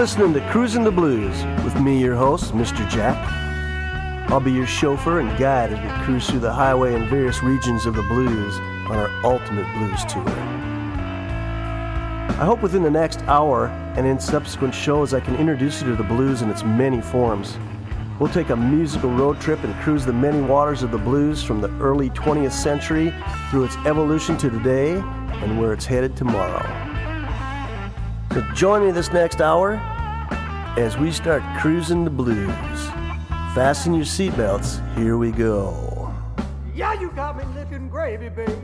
listening to Cruising the Blues with me, your host, Mr. Jack. I'll be your chauffeur and guide as we cruise through the highway in various regions of the blues on our ultimate blues tour. I hope within the next hour and in subsequent shows I can introduce you to the blues in its many forms. We'll take a musical road trip and cruise the many waters of the blues from the early 20th century through its evolution to today and where it's headed tomorrow. So join me this next hour as we start cruising the blues. Fasten your seatbelts, here we go. Yeah, you got me licking gravy, baby.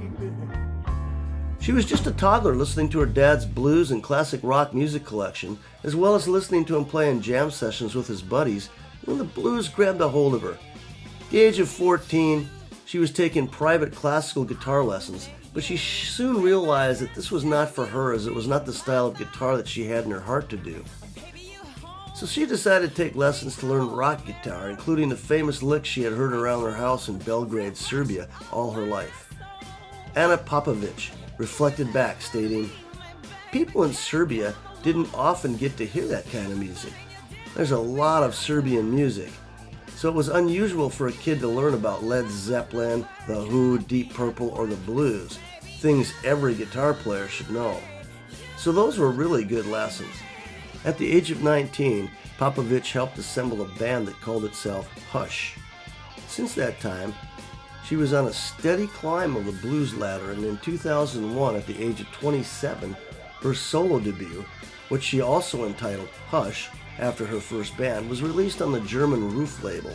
She was just a toddler listening to her dad's blues and classic rock music collection, as well as listening to him play in jam sessions with his buddies, when the blues grabbed a hold of her. At the age of 14, she was taking private classical guitar lessons, but she soon realized that this was not for her, as it was not the style of guitar that she had in her heart to do. So she decided to take lessons to learn rock guitar, including the famous licks she had heard around her house in Belgrade, Serbia, all her life. Ana Popović reflected back, stating, "People in Serbia didn't often get to hear that kind of music. There's a lot of Serbian music, so it was unusual for a kid to learn about Led Zeppelin, The Who, Deep Purple, or the blues, things every guitar player should know. So those were really good lessons." At the age of 19, Popović helped assemble a band that called itself Hush. Since that time, she was on a steady climb of the blues ladder, and in 2001, at the age of 27, her solo debut, which she also entitled Hush, after her first band, was released on the German Roof label.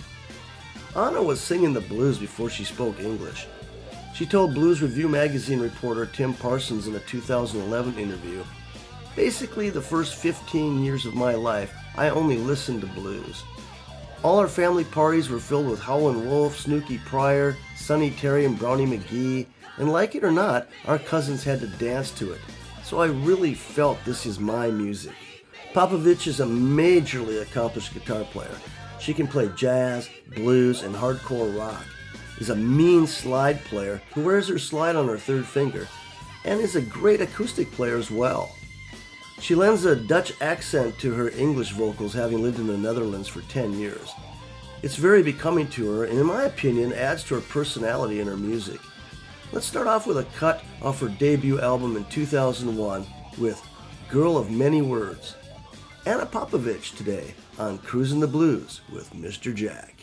Ana was singing the blues before she spoke English. She told Blues Review magazine reporter Tim Parsons in a 2011 interview, "Basically, the first 15 years of my life, I only listened to blues. All our family parties were filled with Howlin' Wolf, Snooky Pryor, Sonny Terry, and Brownie McGee, and like it or not, our cousins had to dance to it. So I really felt this is my music." Popović is a majorly accomplished guitar player. She can play jazz, blues, and hardcore rock, is a mean slide player who wears her slide on her third finger, and is a great acoustic player as well. She lends a Dutch accent to her English vocals, having lived in the Netherlands for 10 years. It's very becoming to her, and in my opinion, adds to her personality and her music. Let's start off with a cut off her debut album in 2001 with Girl of Many Words. Ana Popović today on Cruising the Blues with Mr. Jack.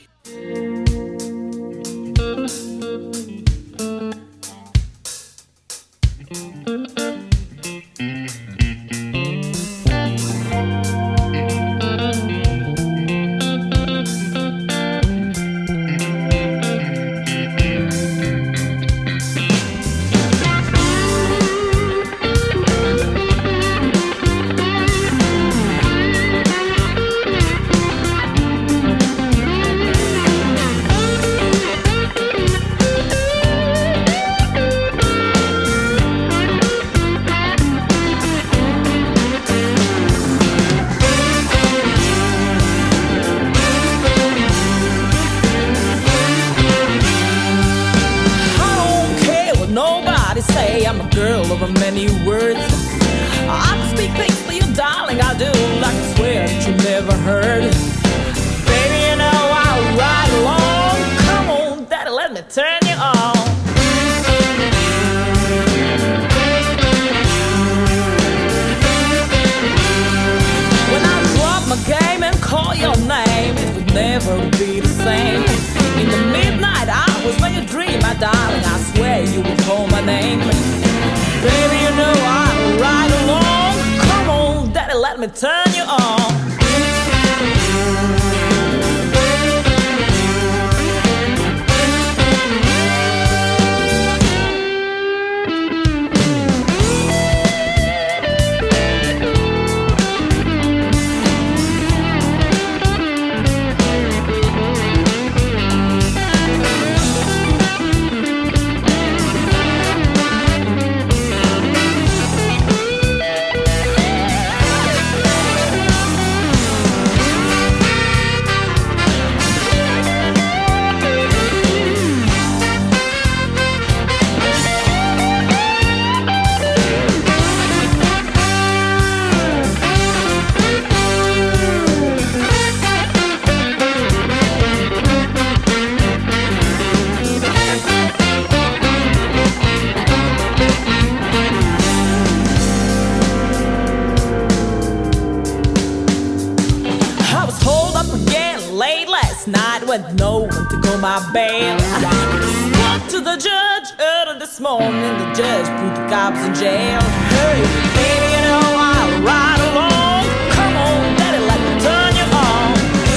late last night with no one to go my bail. Spoke to the judge early this morning. The judge put the cops in jail. Hey, baby, you know I'll ride along. Come on, daddy, let me turn you on.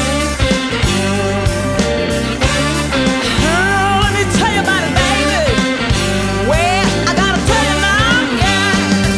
Let me tell you about it, baby. Well, I gotta tell you now, yeah.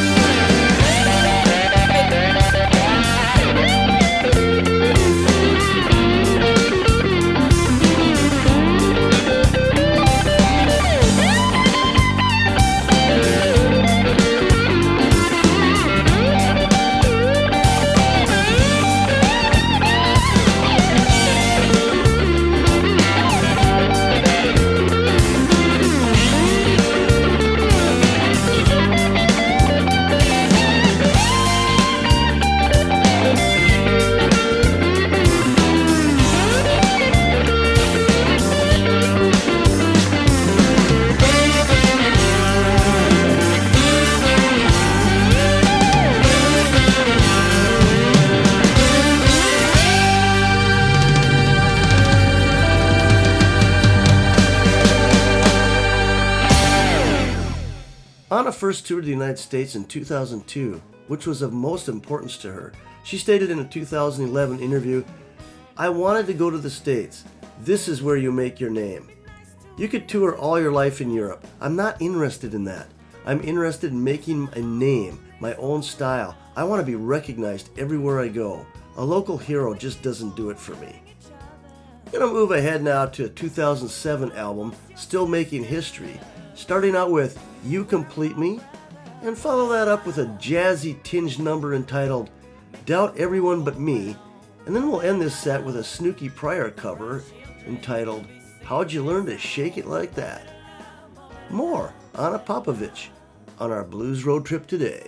Anna first toured the United States in 2002, which was of most importance to her. She stated in a 2011 interview, "I wanted to go to the States. This is where you make your name. You could tour all your life in Europe. I'm not interested in that. I'm interested in making a name, my own style. I want to be recognized everywhere I go. A local hero just doesn't do it for me." I'm going to move ahead now to a 2007 album, still making history, starting out with You Complete Me, and follow that up with a jazzy tinged number entitled Doubt Everyone But Me, and then we'll end this set with a Snooky Pryor cover entitled How'd You Learn to Shake It Like That? More Anna Popovich on our Blues Road Trip today.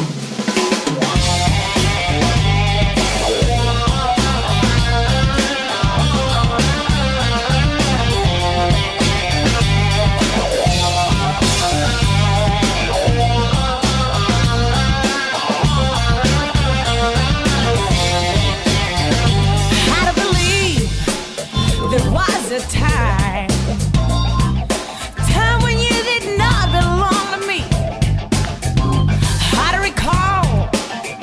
Time when you did not belong to me. I recall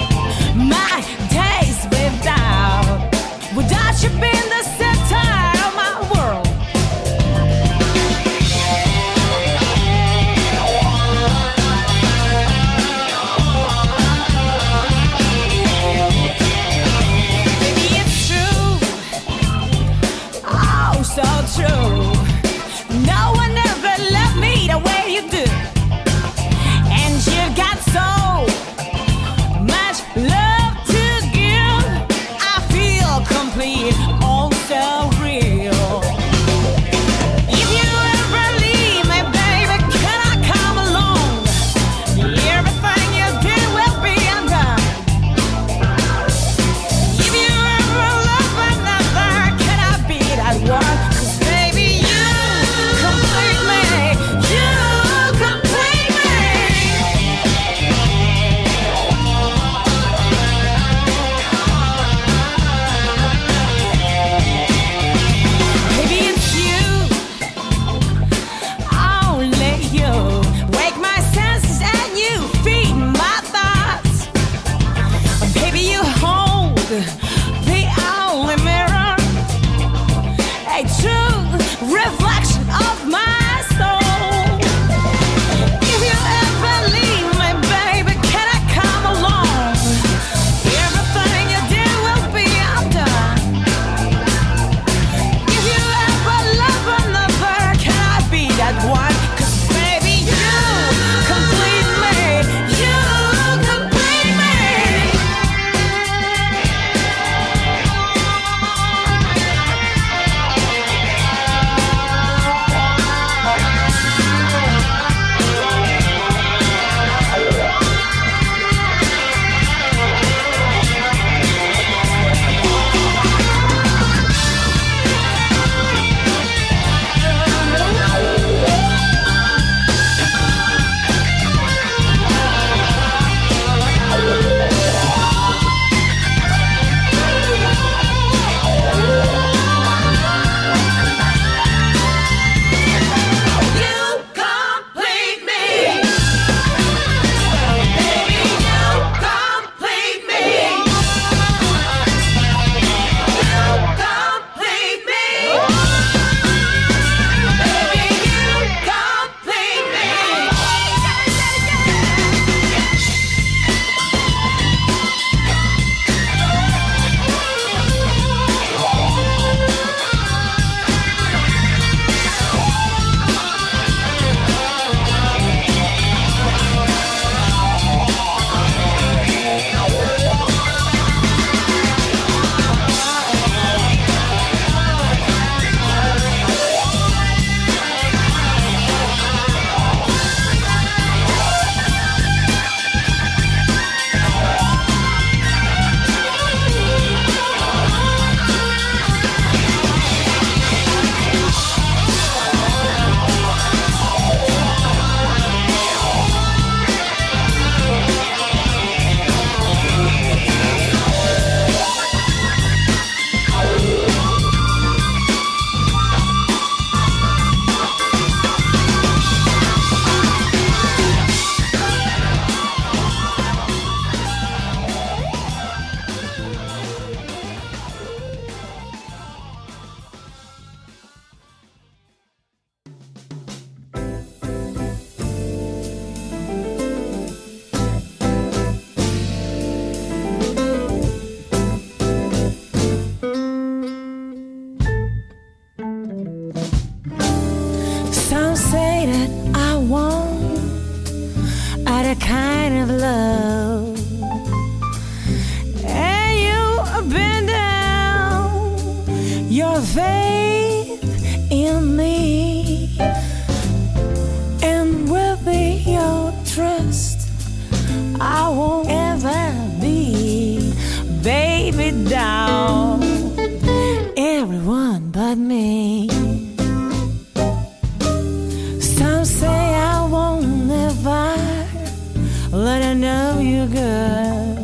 faith in me, and with your trust, I won't ever be, baby, down. Everyone but me. Some say I won't never let her know you're good.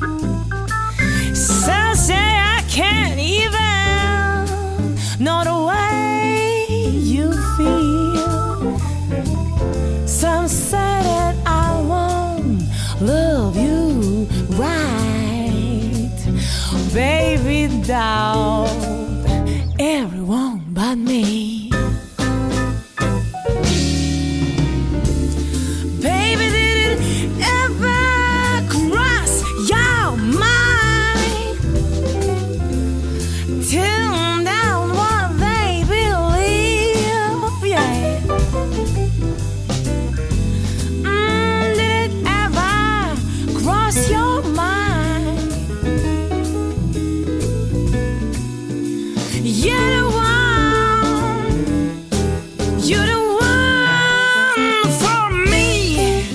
Some say I can't even know the way you feel. Some say that I won't love you right, baby, down. Everyone but me. Baby, did it ever cross your mind? Tune down what they believe, yeah. Did it ever cross your mind? You're the one, you're the one for me.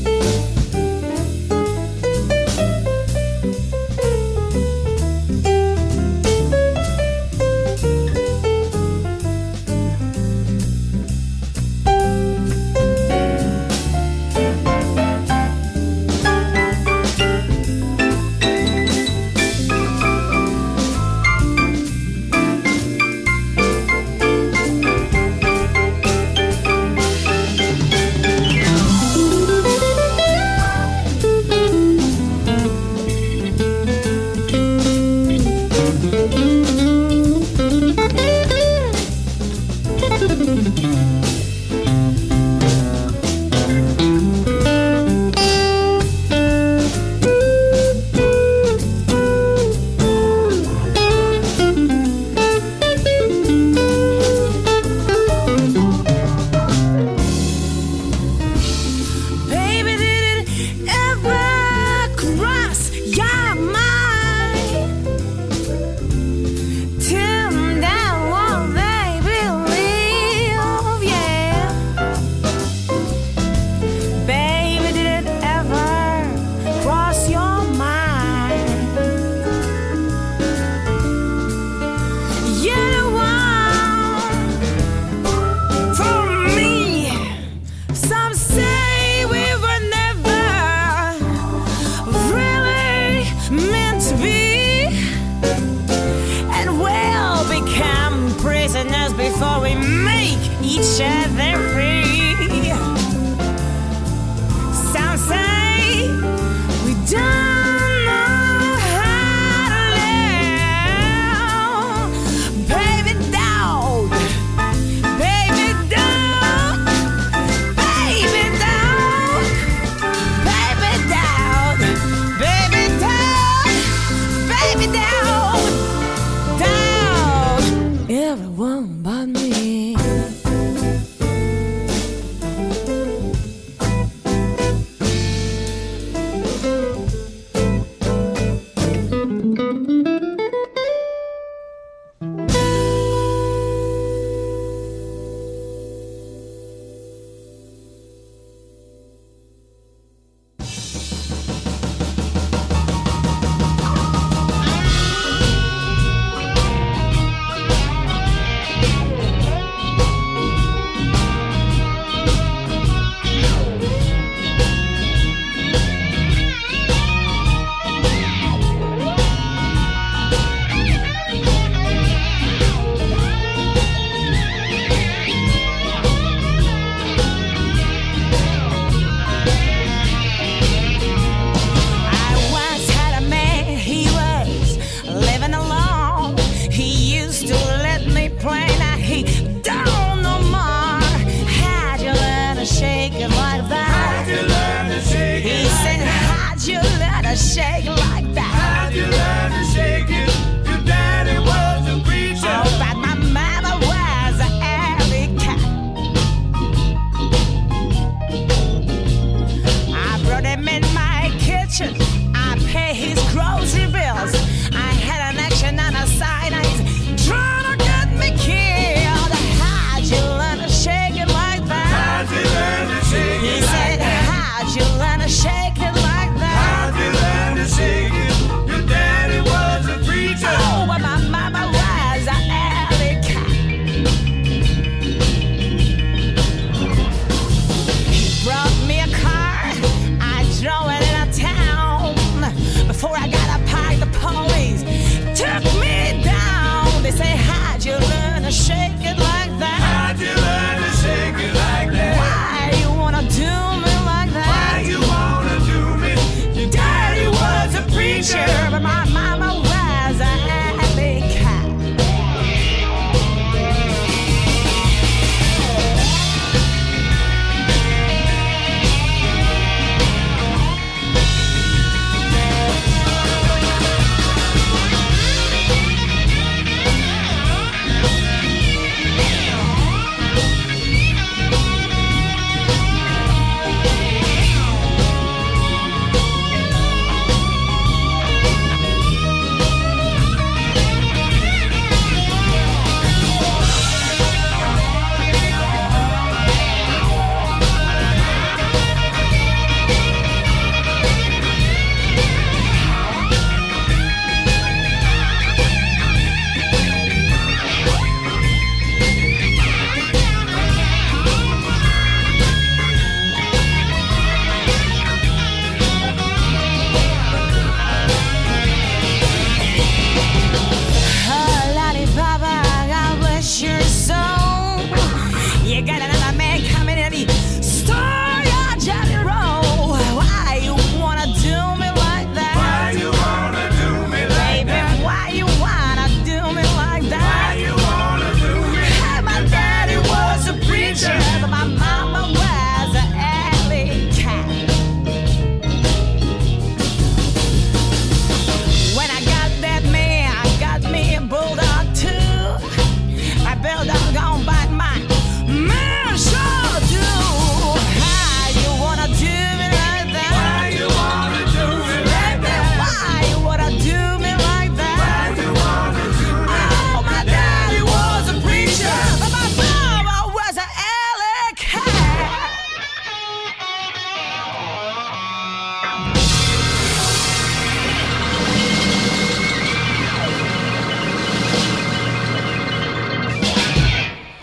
Baby, did it ever cross your mind? Tune down what they believe, yeah. Baby, did it ever cross your mind? You're the one for me. Some say we were never really meant to be, and we'll become prisoners before we make each other free. Some say we don't know how to live. Baby, don't. Baby, don't. Baby, don't. Baby, don't. Baby, don't. Baby, don't. Don't. Everyone but me.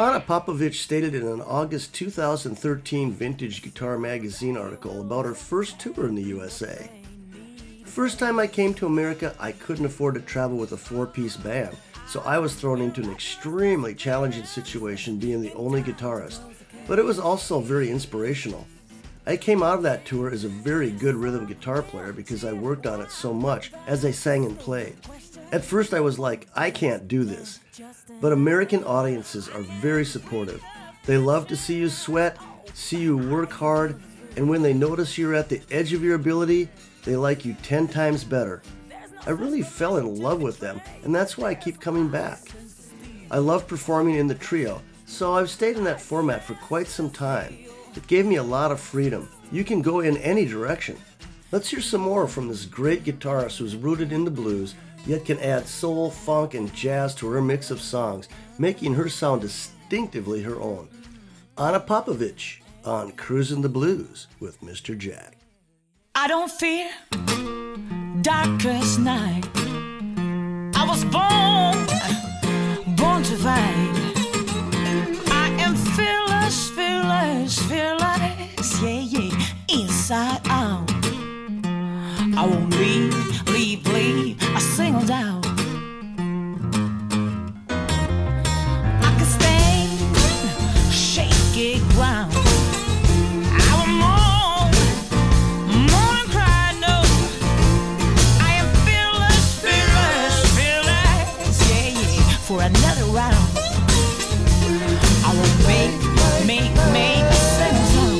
Anna Popovich stated in an August 2013 Vintage Guitar Magazine article about her first tour in the USA. First time I came to America, I couldn't afford to travel with a four-piece band, so I was thrown into an extremely challenging situation being the only guitarist, but it was also very inspirational. I came out of that tour as a very good rhythm guitar player because I worked on it so much as I sang and played. At first I was like, I can't do this. But American audiences are very supportive. They love to see you sweat, see you work hard, and when they notice you're at the edge of your ability, they like you 10 times better. I really fell in love with them, and that's why I keep coming back. I love performing in the trio, so I've stayed in that format for quite some time. It gave me a lot of freedom. You can go in any direction. Let's hear some more from this great guitarist who's rooted in the blues, yet can add soul, funk, and jazz to her mix of songs, making her sound distinctively her own. Anna Popovich on Cruisin' the Blues with Mr. Jack. I don't fear darkest night. I was born to fight. I am fearless, fearless, fearless, yeah, yeah, inside out. I won't leave a single doubt. I can stand shaky ground. I will mourn and cry, no. I am fearless, fearless, fearless, yeah, yeah, for another round. I will make a single sound.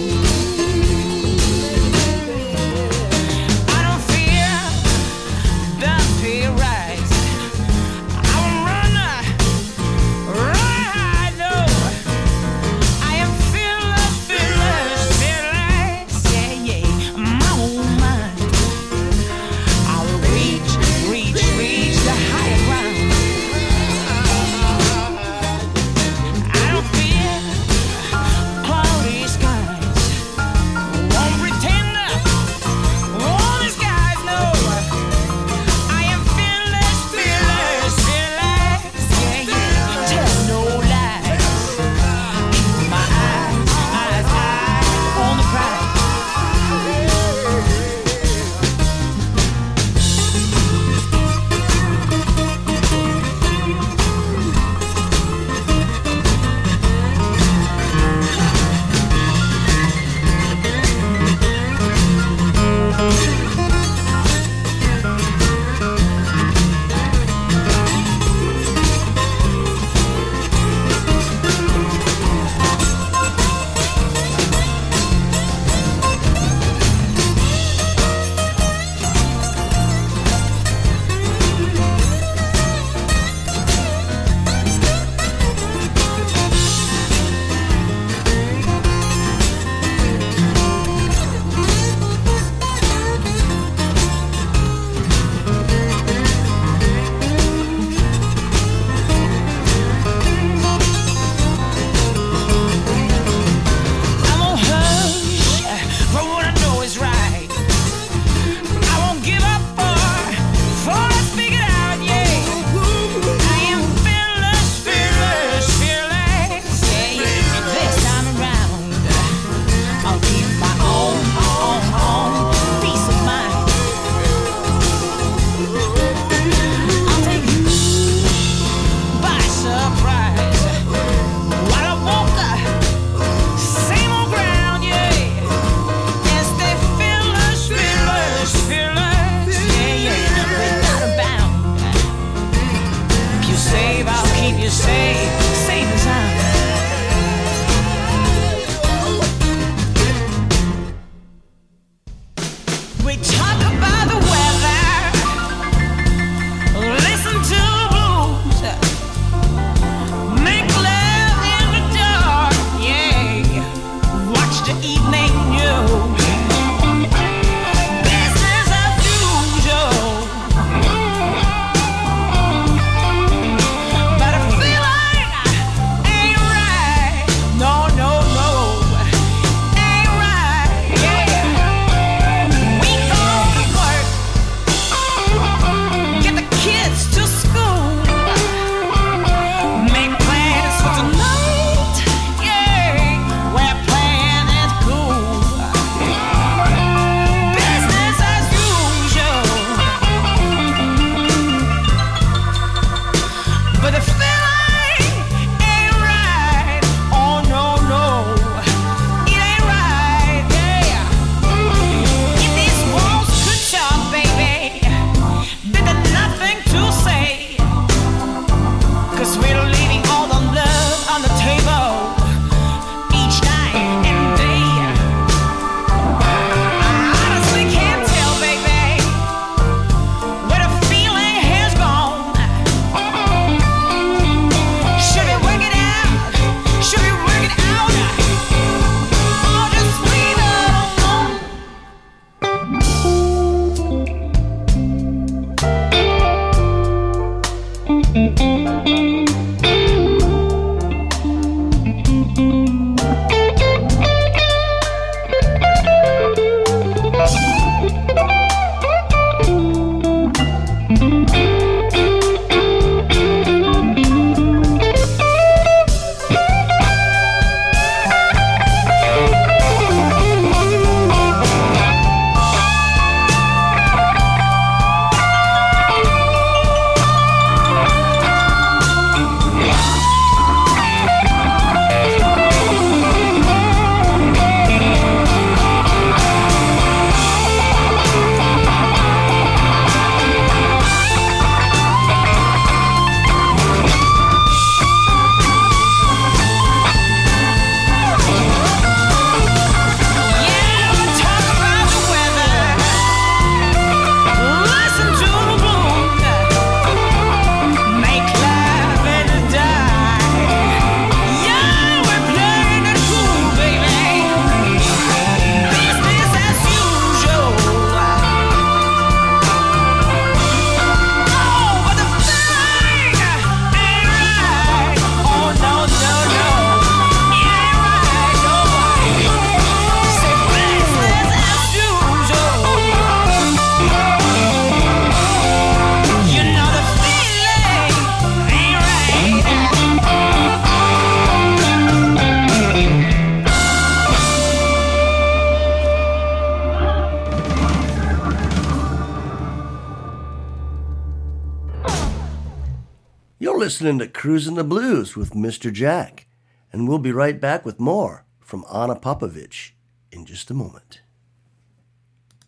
You're listening to Cruisin' the Blues with Mr. Jack, and we'll be right back with more from Anna Popovich in just a moment.